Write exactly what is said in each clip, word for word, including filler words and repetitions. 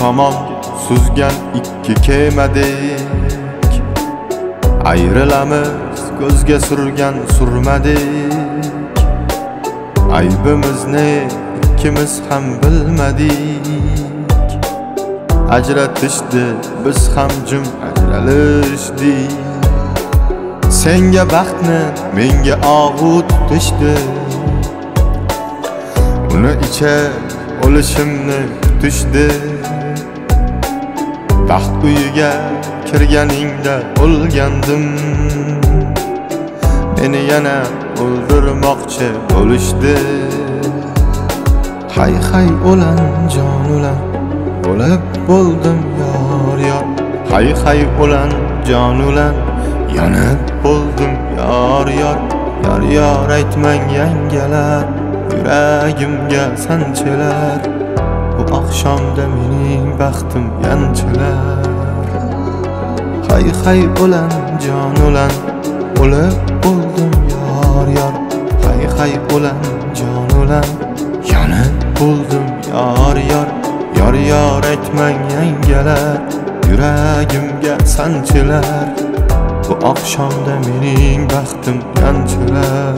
tomon suzgan ikki kemadek, ayrilamiz ko'zga surgan surmadik. Aybimizni ikkimiz ham bilmadik, ajratishdi biz ham jim ajralishdik. Senga baxtni menga og'u tutishdi, uni ichar o'lishimni kutishdi. Baxt uyiga kirganingda o'lgandim, meni yana o'ldirmoqchi bo'lishdi. Hay hay o'lan jon o'lan, o'lib bo'ldim yor yor. Hay hay o'lan jon o'lan, yonib bo'ldim yor yor. Yor yor aytmang yangalar, yuragimga sanchilar. Bu oqshomda mening baxtim yanchilar. Hay hay o'lan jon o'lan, o'lib bo'ldim yor yor. Hay hay o'lan jon o'lan, yonib bo'ldim yor yor. Yor yor aytmang yangalar, yuragimga sanchilar. Bu oqshomda mening baxtim yanchilar.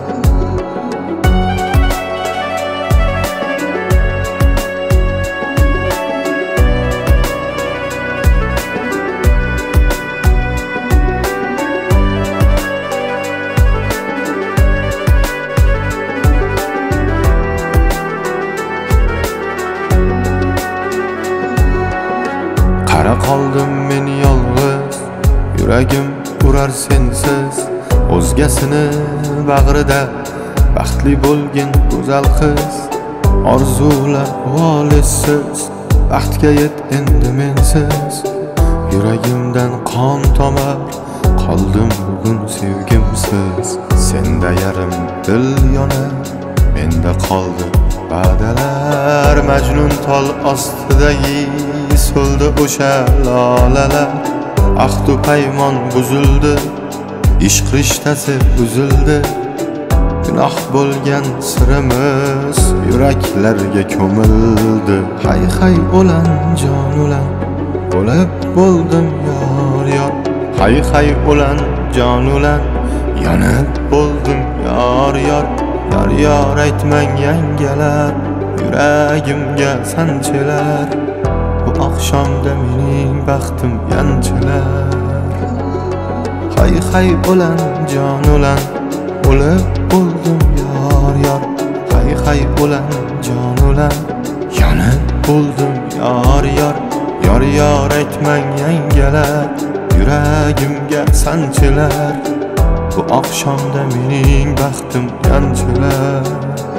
Qara qoldim men yolg'iz, yuragim urar sensiz. O'zgasini bag'rida baxtli bo'lgan go'zal qiz. Orzular volisiz, baxtga yet endi mensiz. Yuragimdan qon tomar, qoldim bugun sevgimsiz. Senda yarim dil yonar, menda qoldi badalar. Majnun tol ostidagi so'ldi o'sha lolalar. Ahdu paymon buzildi, ishq rishtasi uzildi. Gunoh bo'lgan sirimiz yuraklarga ko'mildi. Hay hay o'lan jon o'lan, o'lib bo'ldim yor yor. Hay hay o'lan jon o'lan, yonib bo'ldim yor yor. Yor yor aytmang yangalar, yuragimga sanchilar. Bu oqshomda mening baxtim yanchilar. Hay hay o'lan jon o'lan, o'lib bo'ldim yor yor. Hay hay o'lan jon o'lan, yonib bo'ldim yor yor. Yor yor aytmang yangalar, yuragimga sanchilar. Bu oqshomda mening baxtim yanchilar.